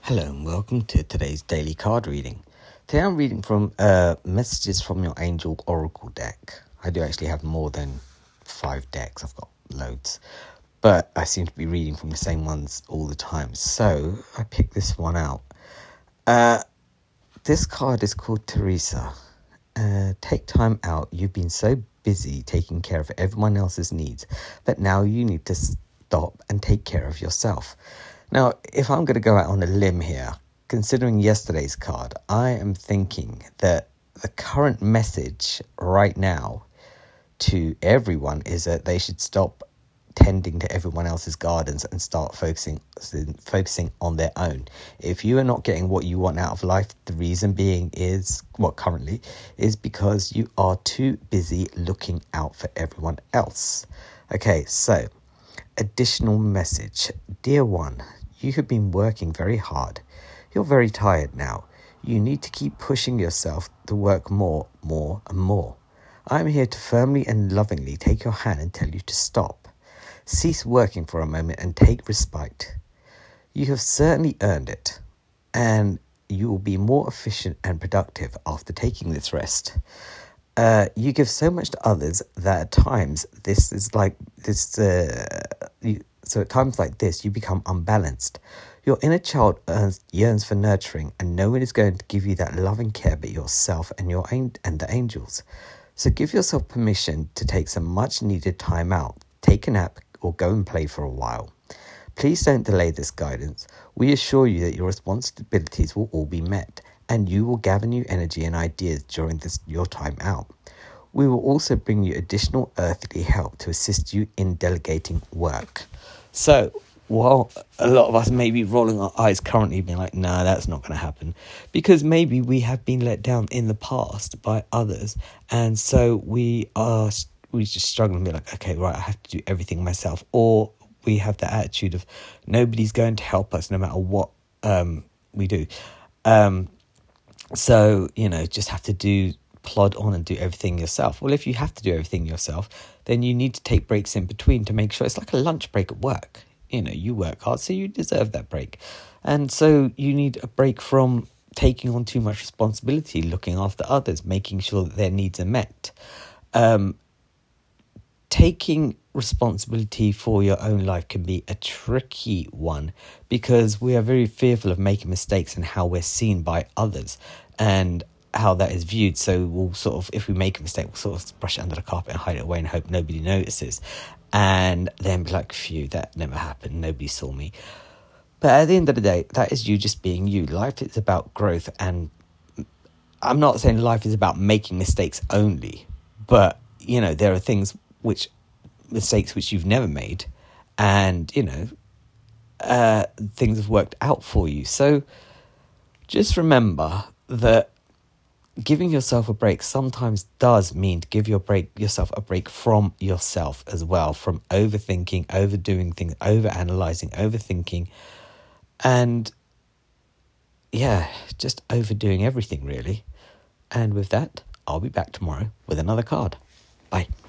Hello and welcome to today's daily card reading. Today I'm reading from Messages from Your Angel Oracle deck. I do actually have more than 5 decks, I've got loads, but I seem to be reading from the same ones all the time, so I picked this one out. This card is called Teresa. Take time out. You've been so busy taking care of everyone else's needs that now you need to stop and take care of yourself. Now, if I'm going to go out on a limb here, considering yesterday's card, I am thinking that the current message right now to everyone is that they should stop tending to everyone else's gardens and start focusing on their own. If you are not getting what you want out of life, the reason being is, currently, is because you are too busy looking out for everyone else. Okay, so, additional message. Dear one, you have been working very hard. You're very tired now. You need to keep pushing yourself to work more and more. I'm here to firmly and lovingly take your hand and tell you to stop. Cease working for a moment and take respite. You have certainly earned it, and you will be more efficient and productive after taking this rest. You give so much to others that at times So at times like this, you become unbalanced. Your inner child yearns for nurturing, and no one is going to give you that loving care but yourself and the angels. So give yourself permission to take some much-needed time out, take a nap, or go and play for a while. Please don't delay this guidance. We assure you that your responsibilities will all be met, and you will gather new energy and ideas during your time out. We will also bring you additional earthly help to assist you in delegating work. So, while a lot of us may be rolling our eyes currently, being like, nah, that's not going to happen, because maybe we have been let down in the past by others, and so we just struggle and be like, okay, right, I have to do everything myself, or we have the attitude of nobody's going to help us no matter what we do. So, just have to plod on and do everything yourself. Well, if you have to do everything yourself, then you need to take breaks in between to make sure it's like a lunch break at work. You work hard, so you deserve that break. And so you need a break from taking on too much responsibility, looking after others, making sure that their needs are met. Taking responsibility for your own life can be a tricky one because we are very fearful of making mistakes and how we're seen by others and how that is viewed. So we'll if we make a mistake, we'll brush it under the carpet and hide it away and hope nobody notices. And then be like, phew, that never happened. Nobody saw me. But at the end of the day, that is you just being you. Life is about growth. And I'm not saying life is about making mistakes only. But, there are mistakes which you've never made. And, things have worked out for you. So just remember that giving yourself a break sometimes does mean to give yourself a break from yourself as well, from overthinking, overdoing things, overanalyzing, overthinking, and just overdoing everything really. And with that, I'll be back tomorrow with another card. Bye.